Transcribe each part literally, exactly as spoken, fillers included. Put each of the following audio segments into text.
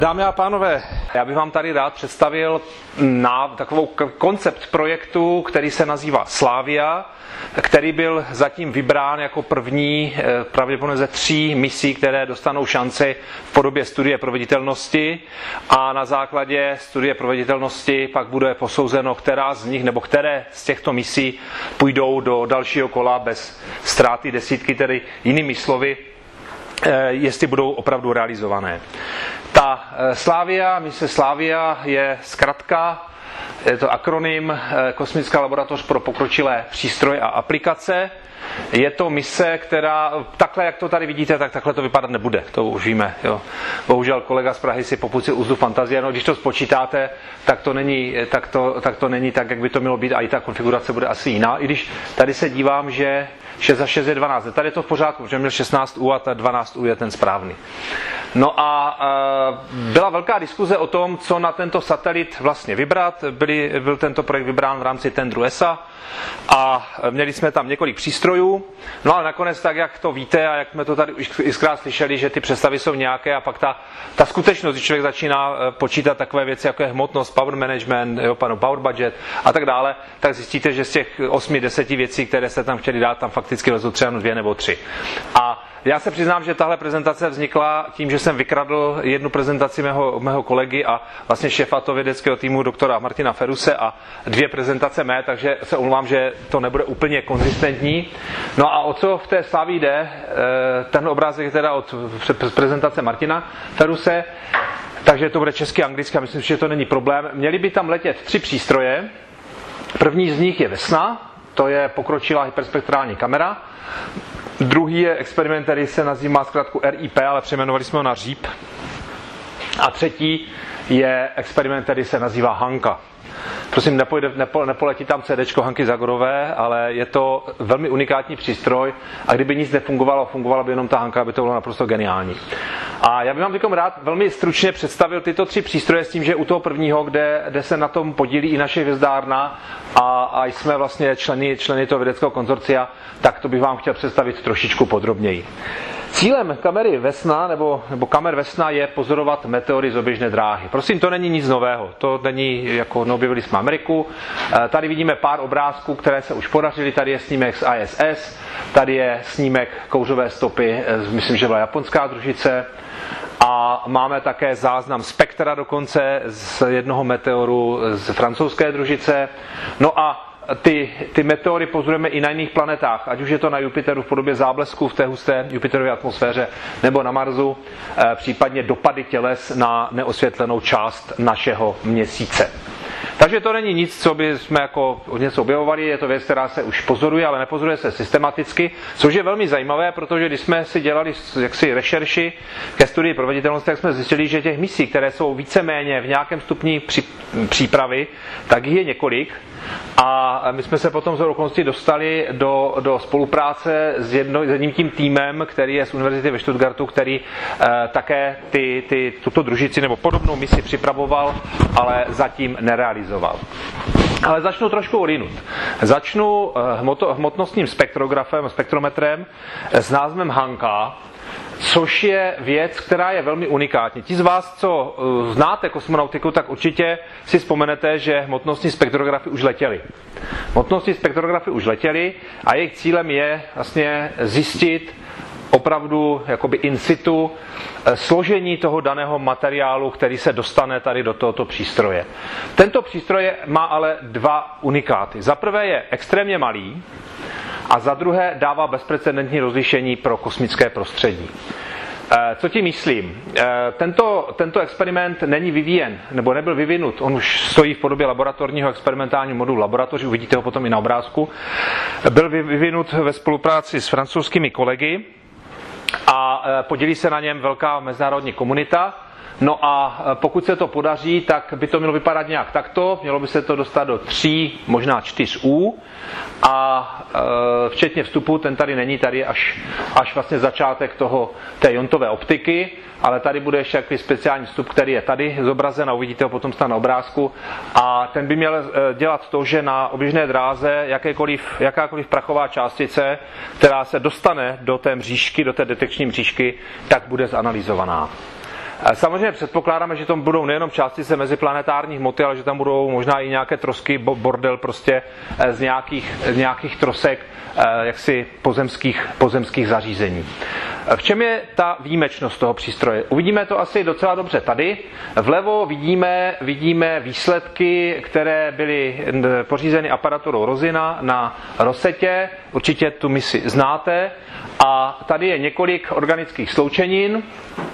Dámy a pánové, já bych vám tady rád představil na takovou koncept projektu, který se nazývá Slavia, který byl zatím vybrán jako první pravděpodobně ze tří misí, které dostanou šanci v podobě studie proveditelnosti, a na základě studie proveditelnosti pak bude posouzeno, která z nich nebo které z těchto misí půjdou do dalšího kola bez ztráty desítky, tedy jinými slovy, jestli budou opravdu realizované. Ta Slavia, mise Slavia je zkratka, je to akronym Kosmická laboratoř pro pokročilé přístroje a aplikace. Je to mise, která, takhle jak to tady vidíte, tak takhle to vypadat nebude, to už víme. Jo. Bohužel kolega z Prahy si popustil úzdu fantazie, no když to spočítáte, tak to, není, tak, to, tak to není tak, jak by to mělo být, a i ta konfigurace bude asi jiná. I když tady se dívám, že šest za šest je dvanáct. Tady je to v pořádku, protože měl šestnáct U a ta dvanáct U je ten správný. No a e, byla velká diskuze o tom, co na tento satelit vlastně vybrat. Byli, byl tento projekt vybrán v rámci tendru E S A a měli jsme tam několik přístrojů. No ale nakonec, tak jak to víte a jak jsme to tady už xkrát slyšeli, že ty představy jsou nějaké a pak ta, ta skutečnost, když člověk začíná počítat takové věci, jako je hmotnost, power management, jo, panu power budget a tak dále, tak zjistíte, že z těch osmi, deseti věcí, které se tam chtěli dát, tam fakticky lezou třeba dvě nebo tři. A já se přiznám, že tahle prezentace vznikla tím, že jsem vykradl jednu prezentaci mého, mého kolegy a vlastně šéfa toho vědeckého týmu doktora Martina Feruse a dvě prezentace mé, takže se omlouvám, že to nebude úplně konzistentní. No a o co v té Slavii jde? Ten obrázek je teda od prezentace Martina Feruse, takže to bude česky a anglicky a myslím, že to není problém. Měly by tam letět tři přístroje. První z nich je Vesna, to je pokročilá hyperspektrální kamera. Druhý je experiment, který se nazývá zkrátku R I P, ale přejmenovali jsme ho na říp. A třetí je experiment, který se nazývá Hanka. Prosím, nepojde, nepo, nepoletí tam CDčko Hanky Zagorové, ale je to velmi unikátní přístroj a kdyby nic nefungovalo, fungovala by jenom ta Hanka, aby to bylo naprosto geniální. A já bych vám teď rád velmi stručně představil tyto tři přístroje s tím, že u toho prvního, kde, kde se na tom podílí i naše hvězdárna a, a jsme vlastně členy, členy toho vědeckého konzorcia, tak to bych vám chtěl představit trošičku podrobněji. Cílem kamery Vesna, nebo, nebo kamer Vesna, je pozorovat meteory z oběžné dráhy. Prosím, to není nic nového, to není jako neobjevili jsme Ameriku. Tady vidíme pár obrázků, které se už podařily. Tady je snímek z I S S, tady je snímek kouřové stopy, myslím, že byla japonská družice. A máme také záznam spektra dokonce z jednoho meteoru z francouzské družice. No a Ty, ty meteory pozorujeme i na jiných planetách, ať už je to na Jupiteru v podobě záblesku v té husté Jupiterově atmosféře, nebo na Marsu, eh, případně dopady těles na neosvětlenou část našeho měsíce. Takže to není nic, co by jsme jako něco objevovali, je to věc, která se už pozoruje, ale nepozoruje se systematicky, což je velmi zajímavé, protože když jsme si dělali jaksi rešerši ke studii proveditelnosti, tak jsme zjistili, že těch misí, které jsou víceméně v nějakém stupni při, přípravy, tak jich je několik. A my jsme se potom z okolností dostali do, do spolupráce s, jedno, s jedním tím týmem, který je z univerzity ve Stuttgartu, který eh, také ty, ty, tuto družici nebo podobnou misi připravoval, ale zatím nerealizoval. Ale začnu trošku odinut. Začnu hmoto, hmotnostním spektrografem, spektrometrem s názvem Hanka, což je věc, která je velmi unikátní. Ti z vás, co znáte kosmonautiku, tak určitě si vzpomenete, že hmotnostní spektrografy už letěly. Hmotnostní spektrografy už letěly a jejich cílem je vlastně zjistit opravdu jakoby in situ složení toho daného materiálu, který se dostane tady do tohoto přístroje. Tento přístroj má ale dva unikáty. Za prvé je extrémně malý a za druhé dává bezprecedentní rozlišení pro kosmické prostředí. Co tím myslím? Tento, tento experiment není vyvíjen, nebo nebyl vyvinut, on už stojí v podobě laboratorního experimentálního modulu laboratoři, uvidíte ho potom i na obrázku. Byl vyvinut ve spolupráci s francouzskými kolegy a podílí se na něm velká mezinárodní komunita. No a pokud se to podaří, tak by to mělo vypadat nějak takto, mělo by se to dostat do tří, možná čtyř U a e, včetně vstupu, ten tady není, tady je až, až vlastně začátek toho, té jontové optiky, ale tady bude ještě takový speciální vstup, který je tady zobrazen a uvidíte ho potom na obrázku a ten by měl dělat to, že na oběžné dráze jakékoliv, jakákoliv prachová částice, která se dostane do té mřížky, do té detekční mřížky, tak bude zanalyzovaná. Samozřejmě předpokládáme, že tam budou nejenom částice meziplanetární hmoty, ale že tam budou možná i nějaké trosky, bordel prostě z nějakých, z nějakých trosek jaksi pozemských, pozemských zařízení. V čem je ta výjimečnost toho přístroje? Uvidíme to asi docela dobře tady. Vlevo vidíme, vidíme výsledky, které byly pořízeny aparaturou Rosina na Rosetě. Určitě tu misi znáte. A tady je několik organických sloučenin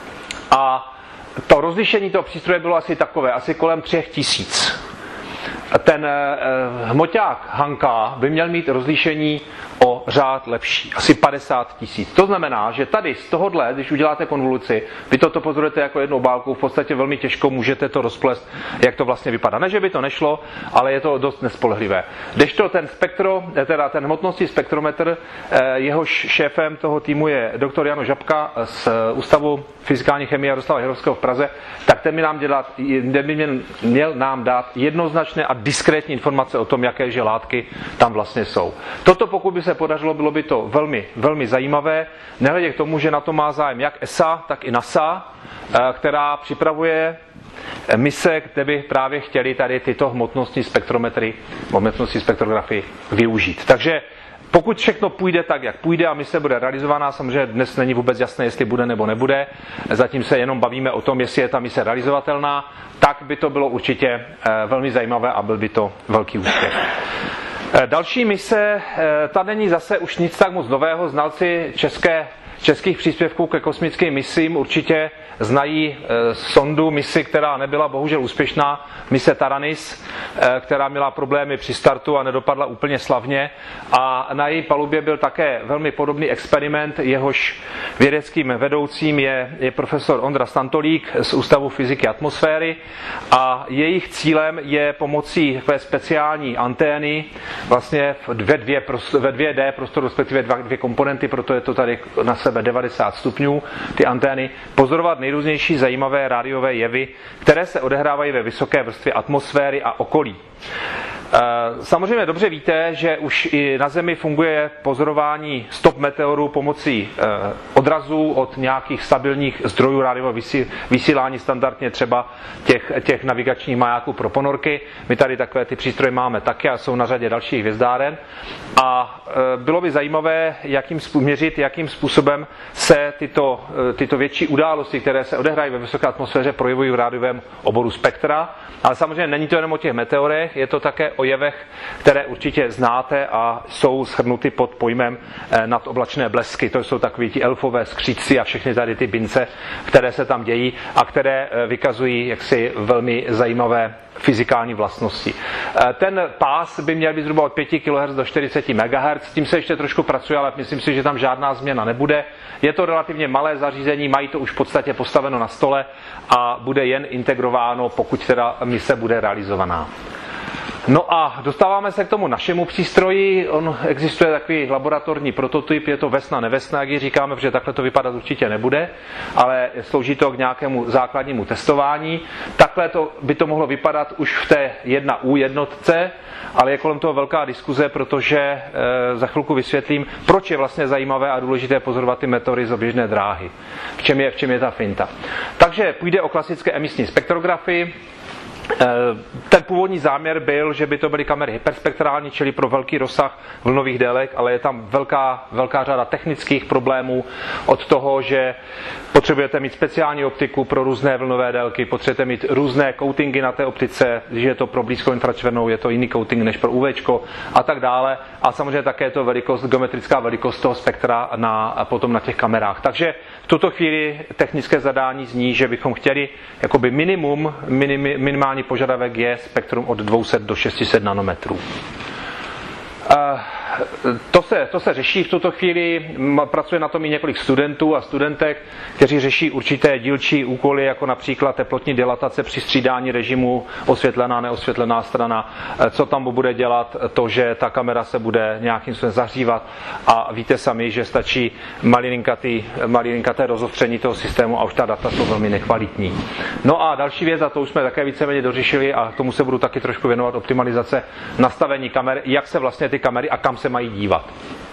a to rozlišení toho přístroje bylo asi takové, asi kolem třech tisíc. Ten eh, hmoťák Hanka by měl mít rozlišení o řád lepší, asi padesát tisíc. To znamená, že tady z tohohle, když uděláte konvoluci, vy toto pozorujete jako jednu obálku, v podstatě velmi těžko můžete to rozplést, jak to vlastně vypadá. Ne, že by to nešlo, ale je to dost nespolehlivé. Kdežto ten spektro, teda ten hmotnostní spektrometr, eh, jehož šéfem toho týmu je doktor Jano Žabka z Ústavu fyzikální chemie Jaroslava Hrovského v Praze, tak ten by nám, dělat, ten by měl nám dát jednoznačné a diskrétní informace o tom, jaké že látky tam vlastně jsou. Toto, pokud by se podařilo, bylo by to velmi, velmi zajímavé. Nehledě k tomu, že na to má zájem jak E S A, tak i NASA, která připravuje mise, kde by právě chtěli tady tyto hmotnostní spektrometry, hmotnostní spektrografii využít. Takže pokud všechno půjde tak, jak půjde a mise bude realizovaná, samozřejmě dnes není vůbec jasné, jestli bude nebo nebude, zatím se jenom bavíme o tom, jestli je ta mise realizovatelná, tak by to bylo určitě velmi zajímavé a byl by to velký úspěch. Další mise, ta není zase už nic tak moc nového, znalci české, českých příspěvků ke kosmickým misím určitě znají sondu, misi, která nebyla bohužel úspěšná, mise Taranis, která měla problémy při startu a nedopadla úplně slavně. A na její palubě byl také velmi podobný experiment, jehož vědeckým vedoucím je, je profesor Ondra Stantolík z Ústavu fyziky atmosféry. A jejich cílem je pomocí takové speciální antény, vlastně ve, dvě, ve dvě dé prostoru, respektive dva, dvě komponenty, proto je to tady na sebe devadesát stupňů, ty antény, pozorovat nejrůznější zajímavé rádiové jevy, které se odehrávají ve vysoké vrstvě atmosféry a okolí. Samozřejmě dobře víte, že už i na Zemi funguje pozorování stop meteorů pomocí odrazů od nějakých stabilních zdrojů rádiového vysílání, standardně třeba těch, těch navigačních majáků pro ponorky. My tady takové ty přístroje máme taky a jsou na řadě dalších hvězdáren. A bylo by zajímavé jakým, měřit, jakým způsobem se tyto, tyto větší události, které se odehrají ve vysoké atmosféře, projevují v rádiovém oboru spektra. Ale samozřejmě není to jenom o těch meteorech, je to také o jevech, které určitě znáte a jsou shrnuty pod pojmem nadoblačné blesky. To jsou takový ti elfové skřídci a všechny tady ty bince, které se tam dějí a které vykazují jaksi velmi zajímavé fyzikální vlastnosti. Ten pás by měl být zhruba od pět kilohertzů do čtyřicet megahertzů, s tím se ještě trošku pracuje, ale myslím si, že tam žádná změna nebude. Je to relativně malé zařízení, mají to už v podstatě postaveno na stole a bude jen integrováno, pokud teda mise bude realizovaná. No a dostáváme se k tomu našemu přístroji. On existuje takový laboratorní prototyp, je to Vesna nevesna, jak ji říkáme, protože takhle to vypadat určitě nebude, ale slouží to k nějakému základnímu testování. Takhle to, by to mohlo vypadat už v té jedna U jednotce, ale je kolem toho velká diskuze, protože e, za chvilku vysvětlím, proč je vlastně zajímavé a důležité pozorovat ty meteory z oběžné dráhy. V čem je, v čem je ta finta. Takže půjde o klasické emisní spektrografii. Ten původní záměr byl, že by to byly kamery hyperspektrální, čili pro velký rozsah vlnových délek, ale je tam velká, velká řada technických problémů od toho, že potřebujete mít speciální optiku pro různé vlnové délky, potřebujete mít různé coatingy na té optice, když je to pro blízkou infračervenou, je to jiný coating než pro UVčko a tak dále. A samozřejmě také je to velikost, geometrická velikost toho spektra na, potom na těch kamerách. Takže v tuto chvíli technické zadání zní, že bychom chtěli jakoby minimum, minim, minimální požadavek je spektrum od dvě stě do šest set nanometrů. To se, to se řeší v tuto chvíli, pracuje na tom i několik studentů a studentek, kteří řeší určité dílčí úkoly, jako například teplotní dilatace při střídání režimu, osvětlená, neosvětlená strana, co tam bude dělat to, že ta kamera se bude nějakým způsobem zahřívat a víte sami, že stačí malinkaté rozostření toho systému a už ta data jsou velmi nekvalitní. No a další věc, a to už jsme také víceméně dořešili a tomu se budu taky trošku věnovat, optimalizace nastavení kamer, jak se vlastně ty kamery a kam se mají dívat.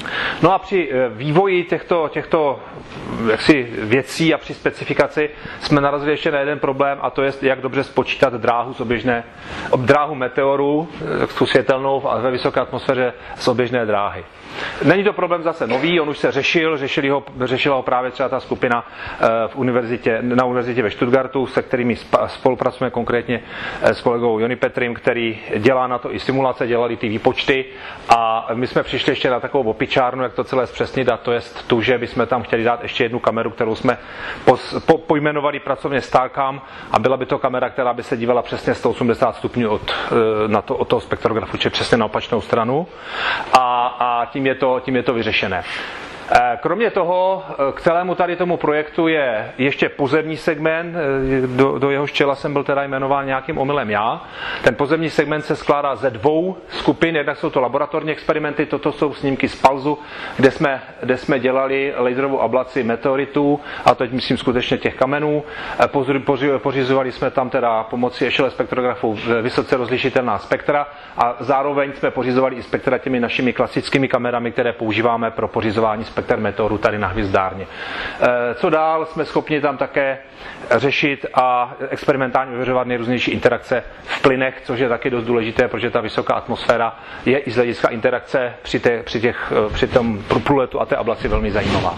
No a při vývoji těchto, těchto jaksi věcí a při specifikaci jsme narazili ještě na jeden problém, a to je, jak dobře spočítat dráhu z oběžné, dráhu meteoru, tu světelnou a ve vysoké atmosféře z oběžné dráhy. Není to problém zase nový, on už se řešil, řešili ho, řešila ho právě třeba ta skupina v univerzitě, na univerzitě ve Stuttgartu, se kterými spolupracujeme, konkrétně s kolegou Joni Petrim, který dělá na to i simulace, dělali ty výpočty, a my jsme přišli ještě na takovou opičárnu, jak to celé zpřesnit, a to je tu, že bychom tam chtěli dát ještě jednu kameru, kterou jsme pos, po, pojmenovali pracovně Starcam, a byla by to kamera, která by se dívala přesně sto osmdesát stupňů od, na to, od toho spektrografu, čili přesně na opačnou stranu, a, a tím je to, tím je to vyřešené. Kromě toho k celému tady tomu projektu je ještě pozemní segment, do, do jehož čela jsem byl teda jmenován nějakým omylem já. Ten pozemní segment se skládá ze dvou skupin, jednak jsou to laboratorní experimenty, toto jsou snímky z Palzu, kde jsme, kde jsme dělali laserovou ablaci meteoritů, a teď myslím skutečně těch kamenů. Pořizovali jsme tam teda pomocí Echelon spektrografu vysoce rozlišitelná spektra, a zároveň jsme pořizovali i spektra těmi našimi klasickými kamerami, které používáme pro pořizování spektra meteoru tady na hvězdárně. Co dál, jsme schopni tam také řešit a experimentálně ověřovat nejrůznější interakce v plynech, což je taky dost důležité, protože ta vysoká atmosféra je i z hlediska interakce při, té, při, těch, při tom průletu a té ablaci velmi zajímavá.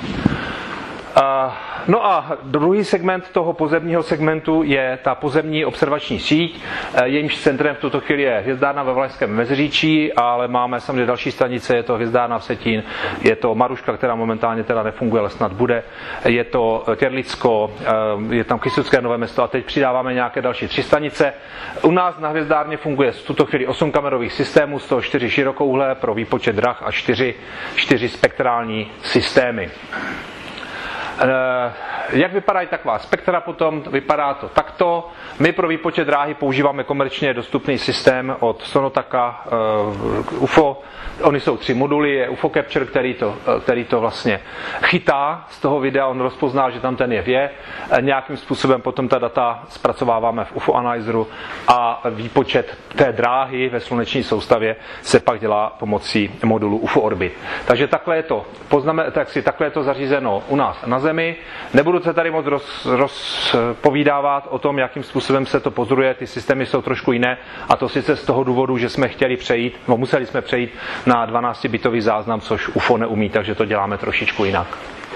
No a druhý segment toho pozemního segmentu je ta pozemní observační síť. Jejímž centrem v tuto chvíli je hvězdárna ve Valašském Meziříčí, ale máme samozřejmě další stanice, je to hvězdárna v Vsetín, je to Maruška, která momentálně teda nefunguje, ale snad bude, je to Těrlicko, je tam Kysucké Nové Mesto, a teď přidáváme nějaké další tři stanice. U nás na hvězdárně funguje v tuto chvíli osm kamerových systémů, z toho čtyři širokouhlé pro výpočet drah a čtyři, čtyři spektrální systémy. Jak vypadají taková spektra potom? Vypadá to takto. My pro výpočet dráhy používáme komerčně dostupný systém od Sonotaka U F O. Ony jsou tři moduly, je U F O Capture, který to, který to vlastně chytá z toho videa, on rozpozná, že tam ten jev je. Nějakým způsobem potom ta data zpracováváme v U F O Analyzeru, a výpočet té dráhy ve sluneční soustavě se pak dělá pomocí modulu U F O Orbit. Takže takhle je to, poznáme, tak si, takhle je to zařízeno u nás na Zemi. Nebudu se tady moc roz, rozpovídávat o tom, jakým způsobem se to pozoruje, ty systémy jsou trošku jiné, a to sice z toho důvodu, že jsme chtěli přejít, no museli jsme přejít na dvanáctibitový záznam, což U F O neumí, takže to děláme trošičku jinak.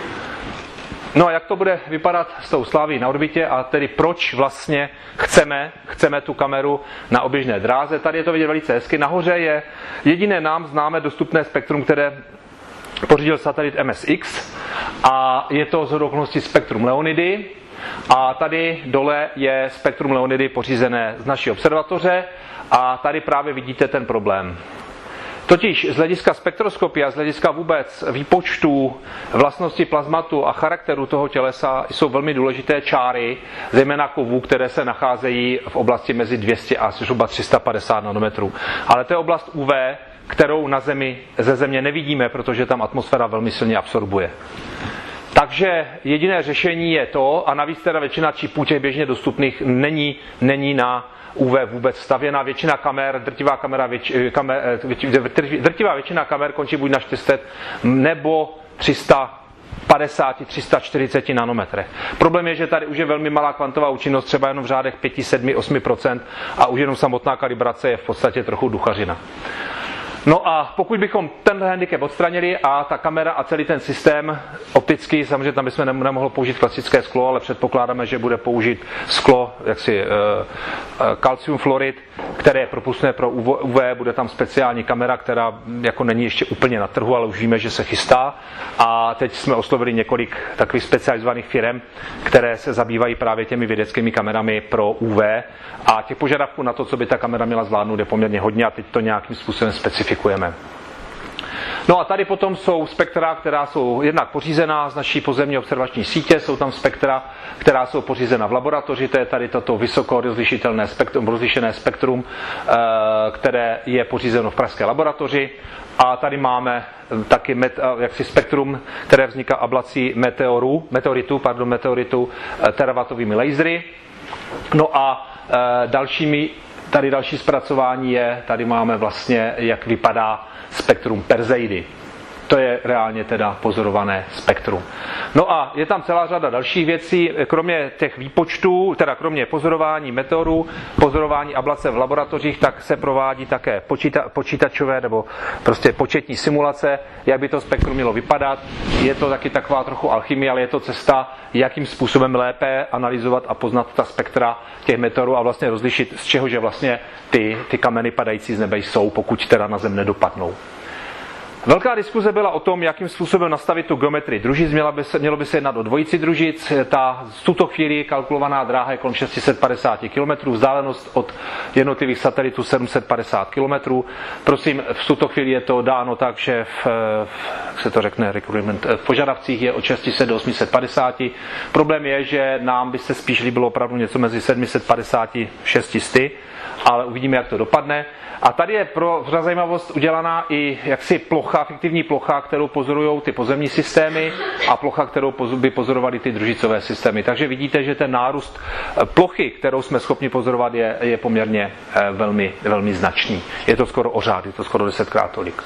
No a jak to bude vypadat s tou Slavií na orbitě, a tedy proč vlastně chceme, chceme tu kameru na oběžné dráze? Tady je to vidět velice hezky. Nahoře je jediné nám známé dostupné spektrum, které pořídil satelit M S X, a je to shodou okolností spektrum Leonidy, a tady dole je spektrum Leonidy pořízené z naší observatoře, a tady právě vidíte ten problém. Totiž z hlediska spektroskopie a z hlediska vůbec výpočtu vlastností plazmatu a charakteru toho tělesa jsou velmi důležité čáry, zejména kovů, které se nacházejí v oblasti mezi dvě stě a zhruba tři sta padesát nanometrů. Ale to je oblast U V, kterou na Zemi, ze Země nevidíme, protože tam atmosféra velmi silně absorbuje. Takže jediné řešení je to, a navíc teda většina čipů těch běžně dostupných není, není na U V vůbec stavěna. Většina kamer, drtivá, kamera, věč, kamer, věč, drtivá většina kamer končí buď na čtyři sta nebo tři sta padesát až tři sta čtyřicet nanometrech. Problém je, že tady už je velmi malá kvantová účinnost, třeba jenom v řádech pět, sedm, osm procent, a už jenom samotná kalibrace je v podstatě trochu duchařina. No a pokud bychom tenhle handicap odstranili a ta kamera a celý ten systém optický, samozřejmě tam bychom nemohli použít klasické sklo, ale předpokládáme, že bude použít sklo, jaksi kalcium fluorid, které je propustné pro U V, bude tam speciální kamera, která jako není ještě úplně na trhu, ale už víme, že se chystá, a teď jsme oslovili několik takových specializovaných firm, které se zabývají právě těmi vědeckými kamerami pro U V, a těch požadavků na to, co by ta kamera měla zvládnout, je poměrně hodně, a teď to nějakým způsobem specifikujeme. No a tady potom jsou spektra, která jsou jednak pořízená z naší pozemní observační sítě, jsou tam spektra, která jsou pořízena v laboratoři, to je tady toto vysoko rozlišitelné spektrum, rozlišené spektrum, které je pořízeno v pražské laboratoři. A tady máme taky met, jaksi spektrum, které vzniká ablací meteoru, meteoritu, pardon, meteoritu teravatovými lasery. No a dalšími, tady další zpracování je, tady máme vlastně, jak vypadá spektrum Perseidy. To je reálně teda pozorované spektrum. No a je tam celá řada dalších věcí, kromě těch výpočtů, teda kromě pozorování meteorů, pozorování ablace v laboratořích, tak se provádí také počíta, počítačové nebo prostě početní simulace, jak by to spektrum mělo vypadat. Je to taky taková trochu alchymie, ale je to cesta, jakým způsobem lépe analyzovat a poznat ta spektra těch meteorů a vlastně rozlišit, z čeho že vlastně ty, ty kameny padající z nebe jsou, pokud teda na Zem nedopadnou. Velká diskuze byla o tom, jakým způsobem nastavit tu geometrii družic. Mělo by se, mělo by se jednat o dvojici družic. Ta v tuto chvíli kalkulovaná dráha je kolem šest set padesát kilometrů, vzdálenost od jednotlivých satelitů sedm set padesát kilometrů. Prosím, v tuto chvíli je to dáno tak, že v, v, jak se to řekne, v požadavcích je od šest set do osm set padesát. Problém je, že nám by se spíš líbilo opravdu něco mezi sedm set padesát a šest set, ale uvidíme, jak to dopadne. A tady je pro zajímavost udělaná i jaksi plocha, fiktivní plocha, kterou pozorují ty pozemní systémy a plocha, kterou by pozorovaly ty družicové systémy. Takže vidíte, že ten nárůst plochy, kterou jsme schopni pozorovat, je, je poměrně velmi, velmi značný. Je to skoro o řád, je to skoro desetkrát tolik.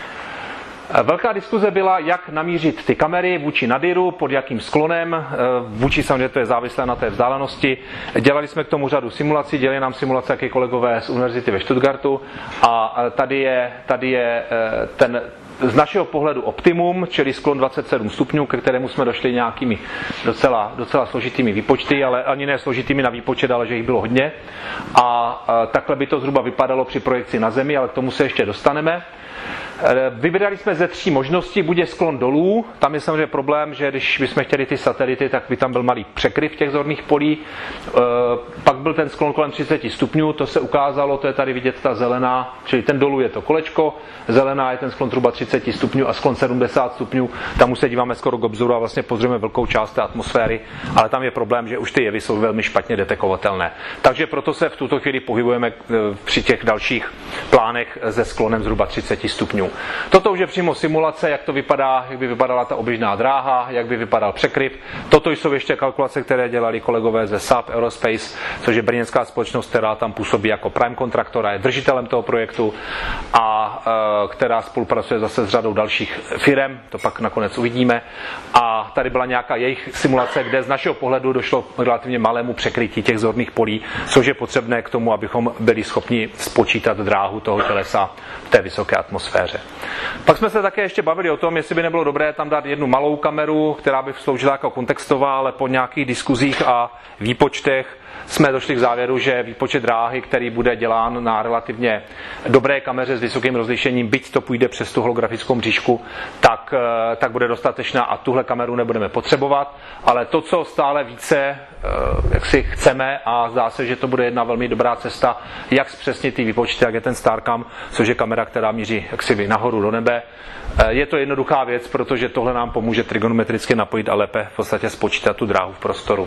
Velká diskuze byla, jak namířit ty kamery vůči nadiru, pod jakým sklonem, vůči samozřejmě to je závislé na té vzdálenosti. Dělali jsme k tomu řadu simulací, dělali nám simulace taky kolegové z univerzity ve Stuttgartu a tady je, tady je ten z našeho pohledu optimum, čili sklon dvacet sedm stupňů, ke kterému jsme došli nějakými docela, docela složitými výpočty, ale ani ne složitými na výpočet, ale že jich bylo hodně. A takhle by to zhruba vypadalo při projekci na Zemi, ale k tomu se ještě dostaneme. Vybrali jsme ze tří možností, buď je sklon dolů, tam je samozřejmě problém, že když bychom chtěli ty satelity, tak by tam byl malý překryv těch zorných polí, pak byl ten sklon kolem třicet stupňů, to se ukázalo, to je tady vidět ta zelená, čili ten dolů je to kolečko, zelená je ten sklon zhruba třicet stupňů a sklon sedmdesát stupňů, tam už se díváme skoro k obzoru a vlastně pozorujeme velkou část té atmosféry, ale tam je problém, že už ty jevy jsou velmi špatně detekovatelné. Takže proto se v tuto chvíli pohybujeme při těch dalších plánech se sklonem zhruba třicet stupňů. Toto už je přímo simulace, jak to vypadá, jak by vypadala ta oběžná dráha, jak by vypadal překryv. Toto jsou ještě kalkulace, které dělali kolegové ze S A P Aerospace, což je brněnská společnost, která tam působí jako prime kontraktor a je držitelem toho projektu a e, která spolupracuje zase s řadou dalších firem, to pak nakonec uvidíme. A tady byla nějaká jejich simulace, kde z našeho pohledu došlo k relativně malému překrytí těch zorných polí, což je potřebné k tomu, abychom byli schopni spočítat dráhu toho tělesa v té vysoké atmosféře. Pak jsme se také ještě bavili o tom, jestli by nebylo dobré tam dát jednu malou kameru, která by sloužila jako kontextová, ale po nějakých diskuzích a výpočtech jsme došli k závěru, že výpočet dráhy, který bude dělán na relativně dobré kameře s vysokým rozlišením, byť to půjde přes tu holografickou mřížku, tak, tak bude dostatečná a tuhle kameru nebudeme potřebovat. Ale to, co stále více jak si chceme a zdá se, že to bude jedna velmi dobrá cesta, jak zpřesnit ty výpočty, jak je ten Starcam, což je kamera, která míří jaksi nahoru do nebe. Je to jednoduchá věc, protože tohle nám pomůže trigonometricky napojit a lépe v podstatě spočítat tu dráhu v prostoru.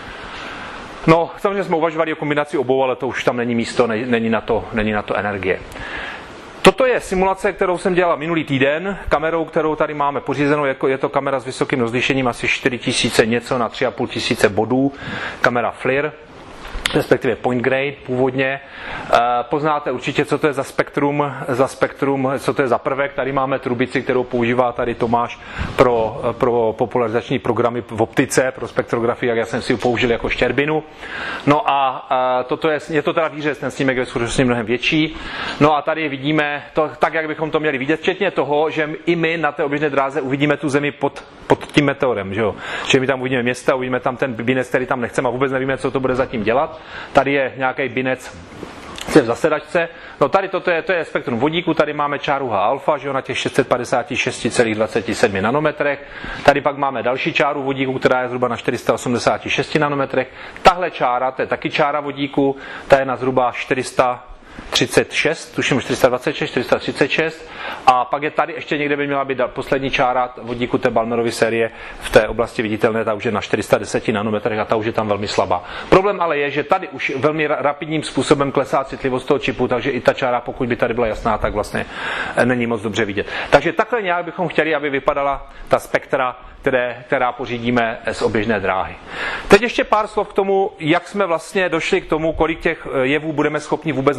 No, samozřejmě jsme uvažovali o kombinaci obou, ale to už tam není místo, není na to, není na to energie. Toto je simulace, kterou jsem dělal minulý týden, kamerou, kterou tady máme pořízenou, jako je to kamera s vysokým rozlišením, asi čtyři tisíce něco na tři a půl tisíce bodů, kamera FLIR, respektive Point Grade původně. Poznáte určitě, co to je za spektrum, za spektrum, co to je za prvek. Tady máme trubici, kterou používá tady Tomáš pro, pro popularizační programy v optice, pro spektrografii, jak já jsem si ji použil jako štěrbinu. No a toto je, je to teda výřez, ten snímek je skutečně mnohem větší. No a tady vidíme to tak, jak bychom to měli vidět, včetně toho, že i my na té oběžné dráze uvidíme tu Zemi pod, pod tím meteorem. Že jo? Že my tam uvidíme města, uvidíme tam ten binec, který tam nechceme a vůbec nevíme, co to bude zatím dělat. Tady je nějaký binec v zasedačce. No tady toto je, to je spektrum vodíku, tady máme čáru H alfa, že jo, na těch šest set padesát šest celá dvacet sedm nanometrech. Tady pak máme další čáru vodíku, která je zhruba na čtyři sta osmdesát šest nanometrech. Tahle čára, to je taky čára vodíku, ta je na zhruba čtyři sta třicet šest, tuším čtyři sta dvacet šest, čtyři sta třicet šest a pak je tady ještě někde by měla být poslední čára vodíku té Balmerovy série v té oblasti viditelné, ta už je na čtyři sta deset nanometrech a ta už je tam velmi slabá. Problém ale je, že tady už velmi rapidním způsobem klesá citlivost toho čipu, takže i ta čára, pokud by tady byla jasná, tak vlastně není moc dobře vidět. Takže takhle nějak bychom chtěli, aby vypadala ta spektra, které, která pořídíme z oběžné dráhy. Teď ještě pár slov k tomu, jak jsme vlastně došli k tomu, kolik těch jevů budeme schopni vůbec napozorovat.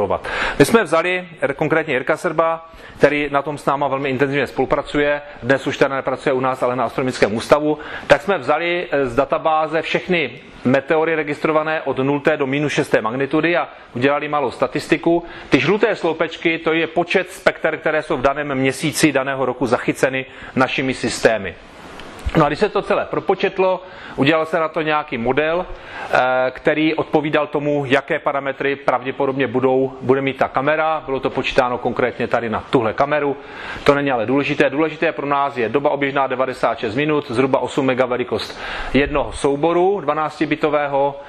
pozorovat. My jsme vzali konkrétně Jirka Srba, který na tom s náma velmi intenzivně spolupracuje, dnes už teda nepracuje u nás, ale na Astronomickém ústavu, tak jsme vzali z databáze všechny meteory registrované od nulté do minus šesté magnitudy a udělali malou statistiku. Ty žluté sloupečky, to je počet spekter, které jsou v daném měsíci daného roku zachyceny našimi systémy. No a když se to celé propočetlo, udělal se na to nějaký model, který odpovídal tomu, jaké parametry pravděpodobně budou, bude mít ta kamera. Bylo to počítáno konkrétně tady na tuhle kameru. To není ale důležité. Důležité pro nás je doba oběžná devadesát šest minut, zhruba osm mega velikost jednoho souboru dvanáctibitového.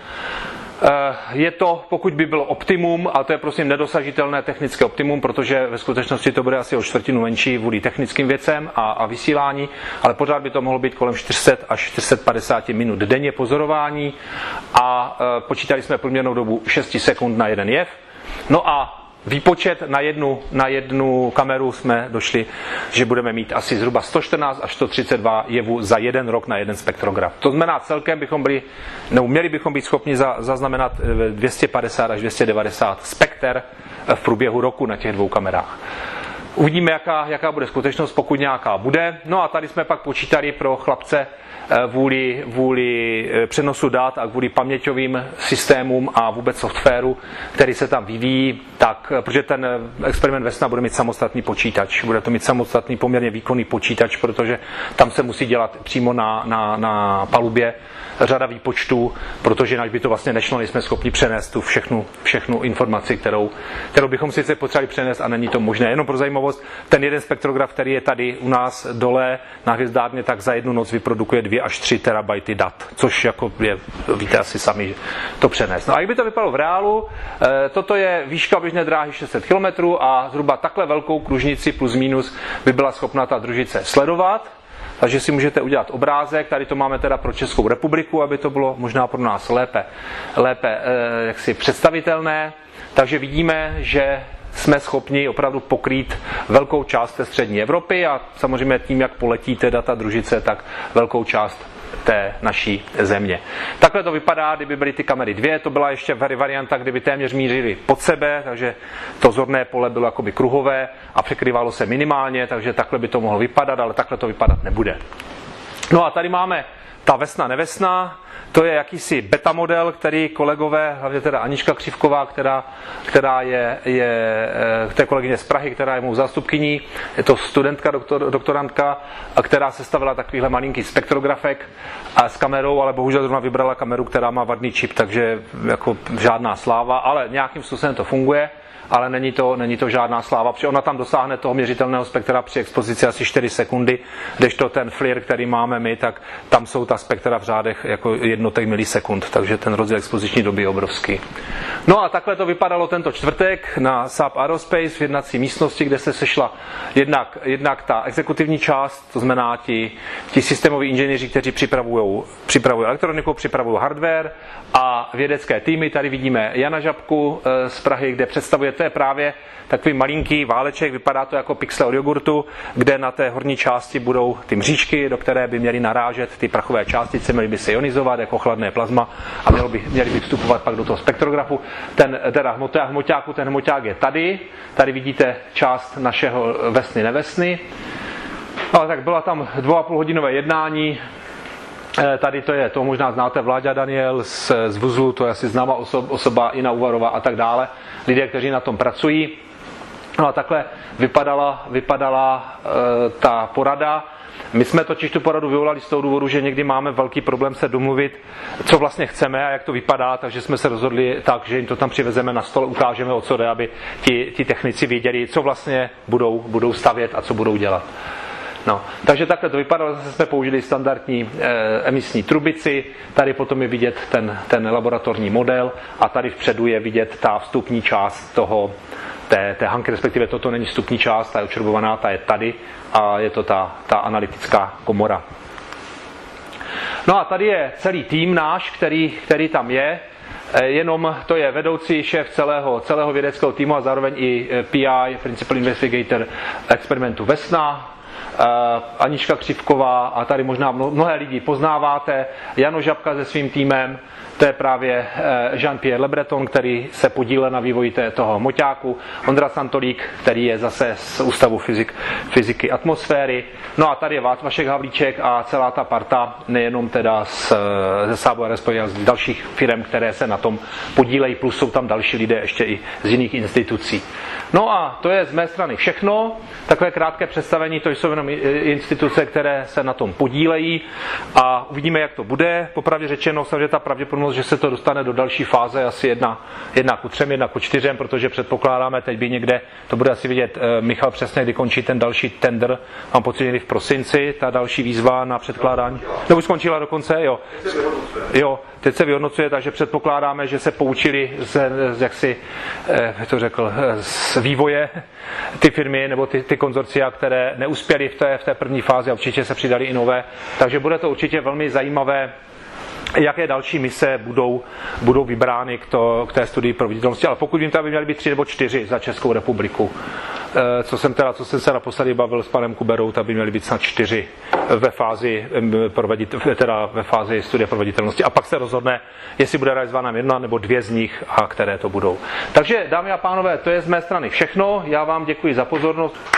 Je to, pokud by bylo optimum, ale to je prosím nedosažitelné technické optimum, protože ve skutečnosti to bude asi o čtvrtinu menší kvůli technickým věcem a, a vysílání, ale pořád by to mohlo být kolem čtyři sta až čtyři sta padesát minut denně pozorování a e, počítali jsme průměrnou dobu šest sekund na jeden jev. No a výpočet na jednu, na jednu kameru jsme došli, že budeme mít asi zhruba sto čtrnáct až sto třicet dva jevů za jeden rok na jeden spektrograf. To znamená, celkem bychom byli, nebo měli bychom být schopni za, zaznamenat dvě stě padesát až dvě stě devadesát spekter v průběhu roku na těch dvou kamerách. Uvidíme, jaká, jaká bude skutečnost, pokud nějaká bude. No a tady jsme pak počítali pro chlapce vůli, vůli přenosu dat a kvůli paměťovým systémům a vůbec softwaru, který se tam vyvíjí, tak, protože ten experiment Vesna bude mít samostatný počítač. Bude to mít samostatný poměrně výkonný počítač, protože tam se musí dělat přímo na, na, na palubě řada výpočtů, protože jinak by to vlastně nešlo, nejsme schopni přenést tu všechnu, všechnu informaci, kterou, kterou bychom sice potřebovali přenést a není to možné. Jenom pro zajímavost, ten jeden spektrograf, který je tady u nás dole na hvězdárně, tak za jednu noc vyprodukuje dvě až tři terabajty dat, což jako je, víte asi sami, to přenést. No a jak by to vypadalo v reálu? E, toto je výška běžné dráhy šest set kilometrů a zhruba takhle velkou kružnici plus minus by byla schopna ta družice sledovat. Takže si můžete udělat obrázek, tady to máme teda pro Českou republiku, aby to bylo možná pro nás lépe, lépe e, jaksi představitelné. Takže vidíme, že jsme schopni opravdu pokrýt velkou část té střední Evropy a samozřejmě tím, jak poletí teda ta družice, tak velkou část té naší země. Takhle to vypadá, kdyby byly ty kamery dvě, to byla ještě varianta, kdyby téměř mířily pod sebe, takže to zorné pole bylo jakoby kruhové a překrývalo se minimálně, takže takhle by to mohlo vypadat, ale takhle to vypadat nebude. No a tady máme ta Vesna nevesna, to je jakýsi beta model, který kolegové, hlavně teda Anička Křivková, která, která je, je té kolegyně z Prahy, která je mou zástupkyní, je to studentka, doktor, doktorantka, která sestavila takovýhle malinký spektrografek a s kamerou, ale bohužel zrovna vybrala kameru, která má vadný čip, takže jako žádná sláva, ale nějakým způsobem to funguje. Ale není to, není to žádná sláva, protože ona tam dosáhne toho měřitelného spektra při expozici asi čtyři sekundy, kdežto ten FLIR, který máme my, tak tam jsou ta spektra v řádech jako jednotek milisekund, takže ten rozdíl expoziční doby je obrovský. No a takhle to vypadalo tento čtvrtek na Saab Aerospace v jednací místnosti, kde se sešla jednak, jednak ta exekutivní část, to znamená ti, ti systémoví inženýři, kteří připravují připravují elektroniku, připravují hardware a vědecké týmy. Tady vidíme Jana Žabku z Prahy, kde představuje, to je právě takový malinký váleček, vypadá to jako pixel od jogurtu, kde na té horní části budou ty mřížky, do které by měly narážet ty prachové částice, měly by se ionizovat jako chladné plazma a mělo by, měly by vstupovat pak do toho spektrografu. Ten teda hmoťáku, ten hmoťák je tady, tady vidíte část našeho Vesny nevesny. Ale tak byla tam dvou a půl hodinové jednání. Tady to je, to možná znáte, Vláďa Daniel z, z Vuzlu, to je asi známá osoba, osoba Ina Uvarová a tak dále. Lidé, kteří na tom pracují. No a takhle vypadala, vypadala e, ta porada. My jsme totiž tu poradu vyvolali z toho důvodu, že někdy máme velký problém se domluvit, co vlastně chceme a jak to vypadá, takže jsme se rozhodli tak, že jim to tam přivezeme na stole, ukážeme, o co jde, aby ti, ti technici věděli, co vlastně budou, budou stavět a co budou dělat. No, takže takhle to vypadalo, zase jsme použili standardní e, emisní trubici, tady potom je vidět ten, ten laboratorní model a tady vpředu je vidět ta vstupní část toho, té, té hanky, respektive toto není vstupní část, ta je očervovaná, ta je tady a je to ta, ta analytická komora. No a tady je celý tým náš, který, který tam je, e, jenom to je vedoucí šéf celého, celého vědeckého týmu a zároveň i P I, Principal Investigator experimentu Vesna. Anička Křivková a tady možná mnohé lidi poznáváte, Jano Žabka se svým týmem, to je právě Jean-Pierre Le Breton, který se podílel na vývoji toho moťáku, Ondra Santolík, který je zase z Ústavu fyzik, fyziky atmosféry, no a tady je Vašek Havlíček a celá ta parta, nejenom teda z, ze Sábu R S P, ale z dalších firm, které se na tom podílejí, plus jsou tam další lidé ještě i z jiných institucí. No a to je z mé strany všechno. Takové krátké představení, to jsou jenom instituce, které se na tom podílejí a uvidíme, jak to bude. Popravdě řečeno, že ta pravděpodobnost, že se to dostane do další fáze, je asi jedna, jedna ku třem, jedna ku čtyřem, protože předpokládáme, teď by někde, to bude asi vidět Michal přesně, kdy končí ten další tender, mám pocit, že v prosinci, ta další výzva na předkládání. No už skončila dokonce, jo. Jo, teď se vyhodnocuje, takže předpokládáme, že se poučili z, z jak si, jak to řekl, z vývoje ty firmy nebo ty, ty konzorcia, které neuspěly v té, v té první fázi a určitě se přidali i nové. Takže bude to určitě velmi zajímavé, jaké další mise budou, budou vybrány k, to, k té studii proveditelnosti. Ale pokud vím, to by měly být tři nebo čtyři za Českou republiku. Co jsem, teda, co jsem se naposledy bavil s panem Kuberou, tak by měly být snad čtyři ve fázi, teda ve fázi studie proveditelnosti. A pak se rozhodne, jestli bude realizována jedna nebo dvě z nich a které to budou. Takže, dámy a pánové, to je z mé strany všechno. Já vám děkuji za pozornost.